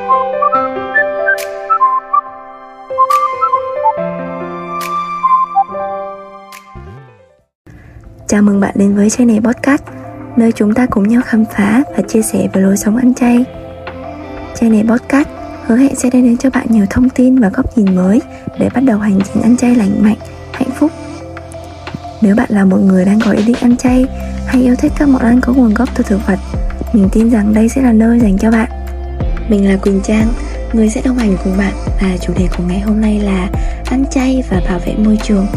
Chào mừng bạn đến với channel podcast, nơi chúng ta cùng nhau khám phá và chia sẻ về lối sống ăn chay. Channel podcast hứa hẹn sẽ đem đến cho bạn nhiều thông tin và góc nhìn mới để bắt đầu hành trình ăn chay lành mạnh, hạnh phúc. Nếu bạn là một người đang có ý định ăn chay hay yêu thích các món ăn có nguồn gốc từ thực vật, mình tin rằng đây sẽ là nơi dành cho bạn. Mình là Quỳnh Trang, người sẽ đồng hành cùng bạn, và chủ đề của ngày hôm nay là ăn chay và bảo vệ môi trường.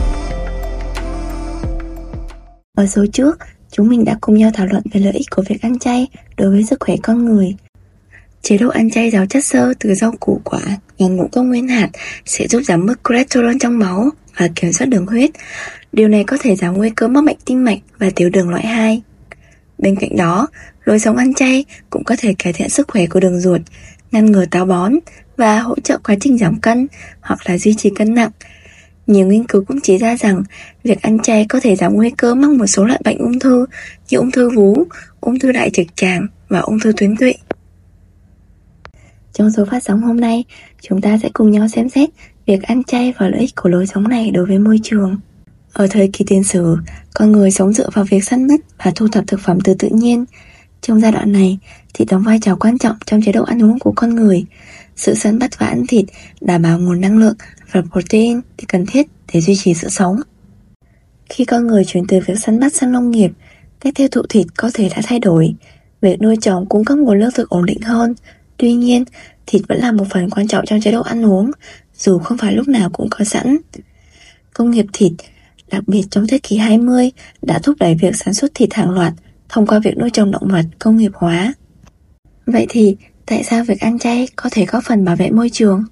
Ở số trước, chúng mình đã cùng nhau thảo luận về lợi ích của việc ăn chay đối với sức khỏe con người. Chế độ ăn chay giàu chất xơ từ rau củ quả và ngũ cốc nguyên hạt sẽ giúp giảm mức cholesterol trong máu và kiểm soát đường huyết. Điều này có thể giảm nguy cơ mắc bệnh tim mạch và tiểu đường loại 2. Bên cạnh đó, lối sống ăn chay cũng có thể cải thiện sức khỏe của đường ruột, ngăn ngừa táo bón và hỗ trợ quá trình giảm cân hoặc là duy trì cân nặng. Nhiều nghiên cứu cũng chỉ ra rằng việc ăn chay có thể giảm nguy cơ mắc một số loại bệnh ung thư như ung thư vú, ung thư đại trực tràng và ung thư tuyến tụy. Trong số phát sóng hôm nay, chúng ta sẽ cùng nhau xem xét việc ăn chay và lợi ích của lối sống này đối với môi trường. Ở thời kỳ tiền sử, con người sống dựa vào việc săn bắt và thu thập thực phẩm từ tự nhiên. Trong giai đoạn này, thịt đóng vai trò quan trọng trong chế độ ăn uống của con người. Sự săn bắt và ăn thịt đảm bảo nguồn năng lượng và protein cần thiết để duy trì sự sống. Khi con người chuyển từ việc săn bắt sang nông nghiệp, cách tiêu thụ thịt có thể đã thay đổi. Việc nuôi trồng cung cấp nguồn lương thực ổn định hơn. Tuy nhiên, thịt vẫn là một phần quan trọng trong chế độ ăn uống, dù không phải lúc nào cũng có sẵn. Công nghiệp thịt, đặc biệt trong thế kỷ 20, đã thúc đẩy việc sản xuất thịt hàng loạt thông qua việc nuôi trồng động vật công nghiệp hóa. Vậy thì, tại sao việc ăn chay có thể góp phần bảo vệ môi trường?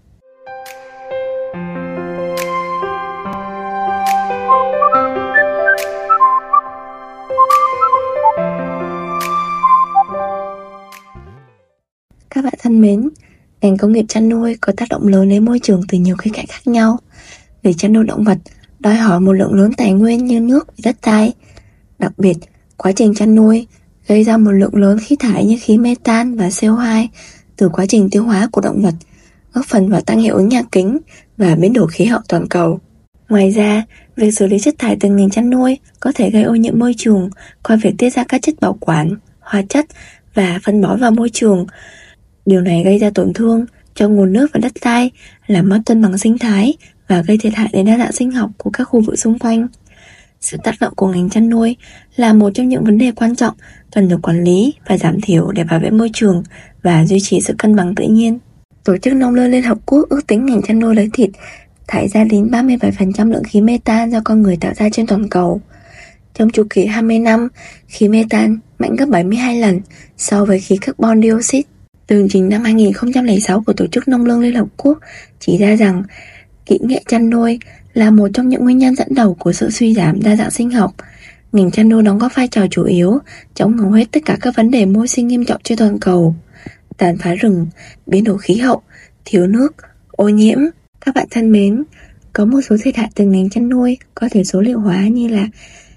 Các bạn thân mến, ngành công nghiệp chăn nuôi có tác động lớn đến môi trường từ nhiều khía cạnh khác nhau. Việc chăn nuôi động vật đòi hỏi một lượng lớn tài nguyên như nước và đất đai. Đặc biệt, quá trình chăn nuôi gây ra một lượng lớn khí thải như khí metan và CO2 từ quá trình tiêu hóa của động vật, góp phần vào tăng hiệu ứng nhà kính và biến đổi khí hậu toàn cầu. Ngoài ra, việc xử lý chất thải từ ngành chăn nuôi có thể gây ô nhiễm môi trường qua việc tiết ra các chất bảo quản, hóa chất và phân bón vào môi trường. Điều này gây ra tổn thương cho nguồn nước và đất đai, làm mất cân bằng sinh thái và gây thiệt hại đến đa dạng sinh học của các khu vực xung quanh. Sự tác động của ngành chăn nuôi là một trong những vấn đề quan trọng cần được quản lý và giảm thiểu để bảo vệ môi trường và duy trì sự cân bằng tự nhiên. Tổ chức Nông lương Liên Hợp Quốc ước tính ngành chăn nuôi lấy thịt thải ra đến 37% lượng khí metan do con người tạo ra trên toàn cầu. Trong chu kỳ 20 năm, khí metan mạnh gấp 72 lần so với khí carbon dioxide. Tường trình năm 2006 của Tổ chức Nông lương Liên Hợp Quốc chỉ ra rằng kỹ nghệ chăn nuôi là một trong những nguyên nhân dẫn đầu của sự suy giảm đa dạng sinh học. Ngành chăn nuôi đóng góp vai trò chủ yếu trong hầu hết tất cả các vấn đề môi sinh nghiêm trọng trên toàn cầu: tàn phá rừng, biến đổi khí hậu, thiếu nước, ô nhiễm. Các bạn thân mến, có một số thiệt hại từ ngành chăn nuôi có thể số liệu hóa như là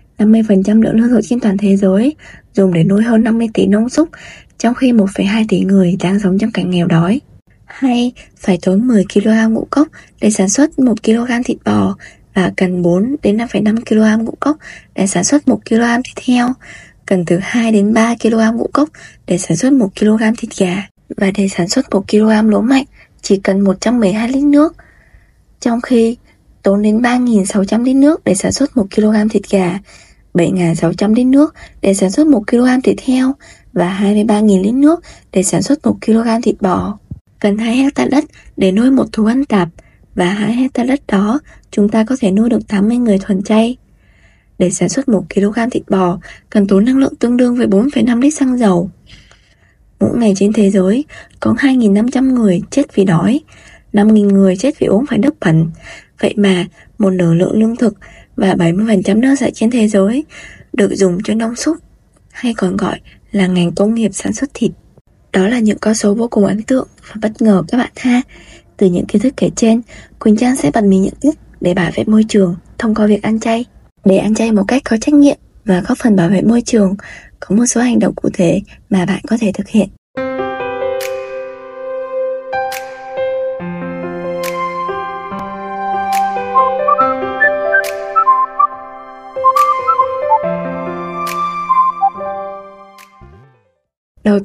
50% lượng lương thực trên toàn thế giới dùng để nuôi hơn 50 tỷ nông súc, trong khi 1,2 tỷ người đang sống trong cảnh nghèo đói. Hay phải tốn 10 kg ngũ cốc để sản xuất 1 kg thịt bò và cần 4 đến 5,5 kg ngũ cốc để sản xuất 1 kg thịt heo, cần từ 2 đến 3 kg ngũ cốc để sản xuất 1 kg thịt gà, và để sản xuất 1 kg lúa mạch chỉ cần 112 lít nước, trong khi tốn đến 3.600 lít nước để sản xuất 1 kg thịt gà, 7.600 lít nước để sản xuất 1 kg thịt heo và 23.000 lít nước để sản xuất 1 kg thịt bò. Cần 2 hecta đất để nuôi một thú ăn tạp, và 2 hecta đất đó chúng ta có thể nuôi được 80 người thuần chay. Để sản xuất 1 kg thịt bò cần tốn năng lượng tương đương với 4,5 lít xăng dầu. Mỗi ngày trên thế giới có 2.500 người chết vì đói, 5.000 người chết vì ốm phải nước bẩn. Vậy mà một nửa lượng lương thực và 70% nước sạch trên thế giới được dùng cho nông súc, hay còn gọi là ngành công nghiệp sản xuất thịt. Đó là những con số vô cùng ấn tượng và bất ngờ các bạn ha. Từ những kiến thức kể trên, Quỳnh Trang sẽ bật mí những tips để bảo vệ môi trường thông qua việc ăn chay. Để ăn chay một cách có trách nhiệm và góp phần bảo vệ môi trường, có một số hành động cụ thể mà bạn có thể thực hiện.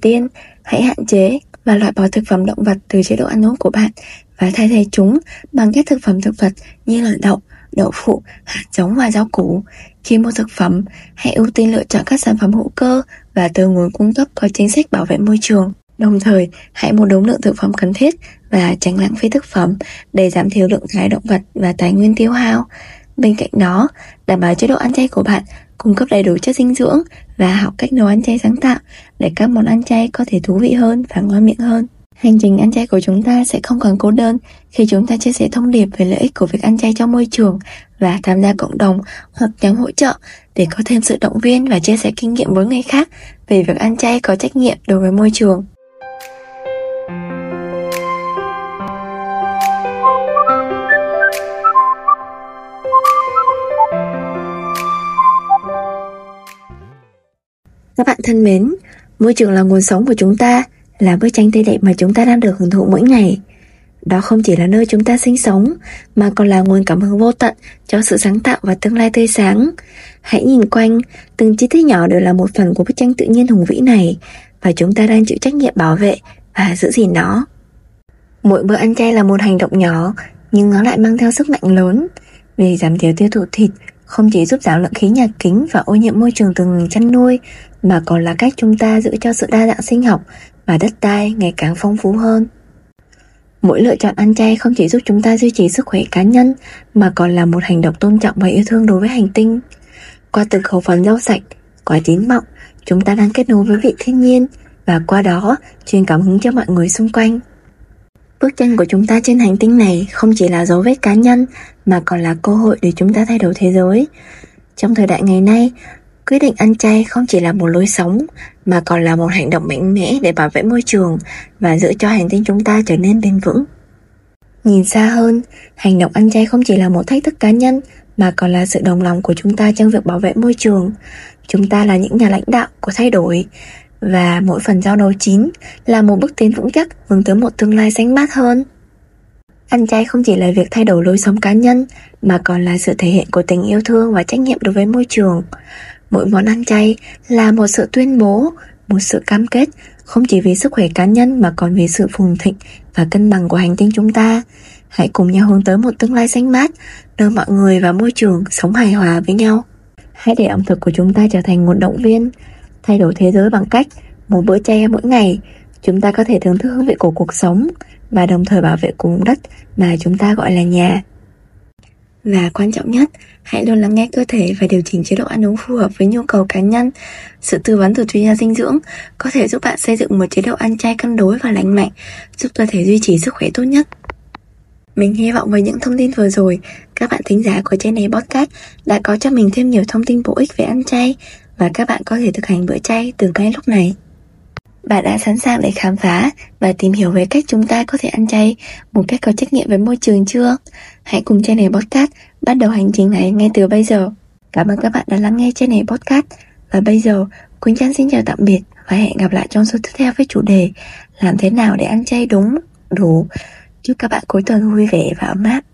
tiên, hãy hạn chế và loại bỏ thực phẩm động vật từ chế độ ăn uống của bạn và thay thế chúng bằng các thực phẩm thực vật như là đậu, đậu phụ, hạt giống và rau củ. Khi mua thực phẩm, hãy ưu tiên lựa chọn các sản phẩm hữu cơ và từ nguồn cung cấp có chính sách bảo vệ môi trường. Đồng thời, hãy mua đúng lượng thực phẩm cần thiết và tránh lãng phí thực phẩm để giảm thiểu lượng thải động vật và tài nguyên tiêu hao. Bên cạnh đó, đảm bảo chế độ ăn chay của bạn cung cấp đầy đủ chất dinh dưỡng và học cách nấu ăn chay sáng tạo để các món ăn chay có thể thú vị hơn và ngon miệng hơn. Hành trình ăn chay của chúng ta sẽ không còn cô đơn khi chúng ta chia sẻ thông điệp về lợi ích của việc ăn chay trong môi trường và tham gia cộng đồng hoặc nhóm hỗ trợ để có thêm sự động viên và chia sẻ kinh nghiệm với người khác về việc ăn chay có trách nhiệm đối với môi trường. Các bạn thân mến, môi trường là nguồn sống của chúng ta, là bức tranh tươi đẹp mà chúng ta đang được hưởng thụ mỗi ngày. Đó không chỉ là nơi chúng ta sinh sống, mà còn là nguồn cảm hứng vô tận cho sự sáng tạo và tương lai tươi sáng. Hãy nhìn quanh, từng chi tiết nhỏ đều là một phần của bức tranh tự nhiên hùng vĩ này, và chúng ta đang chịu trách nhiệm bảo vệ và giữ gìn nó. Mỗi bữa ăn chay là một hành động nhỏ, nhưng nó lại mang theo sức mạnh lớn. Vì giảm thiểu tiêu thụ thịt không chỉ giúp giảm lượng khí nhà kính và ô nhiễm môi trường từ ngành chăn nuôi, mà còn là cách chúng ta giữ cho sự đa dạng sinh học và đất đai ngày càng phong phú hơn. Mỗi lựa chọn ăn chay không chỉ giúp chúng ta duy trì sức khỏe cá nhân, mà còn là một hành động tôn trọng và yêu thương đối với hành tinh. Qua từng khẩu phần rau sạch, quả chín mọng, chúng ta đang kết nối với vị thiên nhiên và qua đó truyền cảm hứng cho mọi người xung quanh. Bước chân của chúng ta trên hành tinh này không chỉ là dấu vết cá nhân, mà còn là cơ hội để chúng ta thay đổi thế giới. Trong thời đại ngày nay, quyết định ăn chay không chỉ là một lối sống, mà còn là một hành động mạnh mẽ để bảo vệ môi trường và giữ cho hành tinh chúng ta trở nên bền vững. Nhìn xa hơn, hành động ăn chay không chỉ là một thách thức cá nhân, mà còn là sự đồng lòng của chúng ta trong việc bảo vệ môi trường. Chúng ta là những nhà lãnh đạo của thay đổi, và mỗi phần rau nấu chín là một bước tiến vững chắc hướng tới một tương lai xanh mát hơn. Ăn chay không chỉ là việc thay đổi lối sống cá nhân, mà còn là sự thể hiện của tình yêu thương và trách nhiệm đối với môi trường. Mỗi món ăn chay là một sự tuyên bố, một sự cam kết, không chỉ vì sức khỏe cá nhân mà còn vì sự phồn thịnh và cân bằng của hành tinh chúng ta. Hãy cùng nhau hướng tới một tương lai xanh mát, nơi mọi người và môi trường sống hài hòa với nhau. Hãy để ẩm thực của chúng ta trở thành nguồn động viên, thay đổi thế giới bằng cách một bữa chay mỗi ngày, chúng ta có thể thưởng thức hương vị của cuộc sống và đồng thời bảo vệ vùng đất mà chúng ta gọi là nhà. Và quan trọng nhất, hãy luôn lắng nghe cơ thể và điều chỉnh chế độ ăn uống phù hợp với nhu cầu cá nhân. Sự tư vấn từ chuyên gia dinh dưỡng có thể giúp bạn xây dựng một chế độ ăn chay cân đối và lành mạnh, giúp cơ thể duy trì sức khỏe tốt nhất. Mình hy vọng với những thông tin vừa rồi, các bạn thính giả của trên này podcast đã có cho mình thêm nhiều thông tin bổ ích về ăn chay và các bạn có thể thực hành bữa chay từ ngay lúc này. Bạn đã sẵn sàng để khám phá và tìm hiểu về cách chúng ta có thể ăn chay một cách có trách nhiệm với môi trường chưa? Hãy cùng trên này podcast bắt đầu hành trình này ngay từ bây giờ. Cảm ơn các bạn đã lắng nghe trên này podcast. Và bây giờ, Quỳnh Trang xin chào tạm biệt và hẹn gặp lại trong số tiếp theo với chủ đề làm thế nào để ăn chay đúng, đủ. Chúc các bạn cuối tuần vui vẻ và ấm áp.